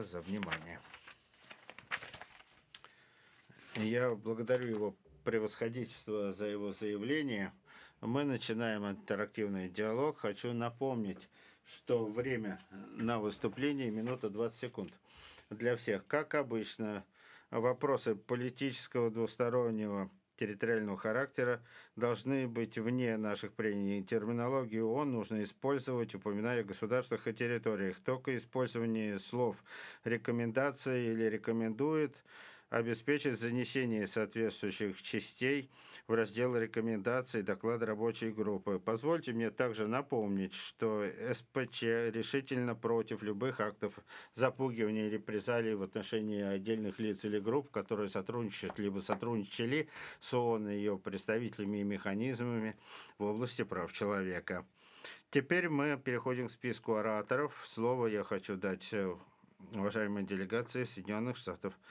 вас за внимание. Я благодарю его превосходительство за его заявление. Мы начинаем интерактивный диалог. Хочу напомнить, что время на выступление минута 20 секунд для всех. Как обычно, вопросы политического двустороннего территориального характера должны быть вне наших прений. Терминологию ООН нужно использовать, упоминая о государствах и территориях. Только использование слов «рекомендация» или «рекомендует» обеспечит занесение соответствующих частей в раздел рекомендаций доклада рабочей группы. Позвольте мне также напомнить, что СПЧ решительно против любых актов запугивания и репрессалий в отношении отдельных лиц или групп, которые сотрудничают либо сотрудничали с ООН и ее представителями и механизмами в области прав человека. Теперь мы переходим к списку ораторов. Слово я хочу дать уважаемой делегации Соединенных Штатов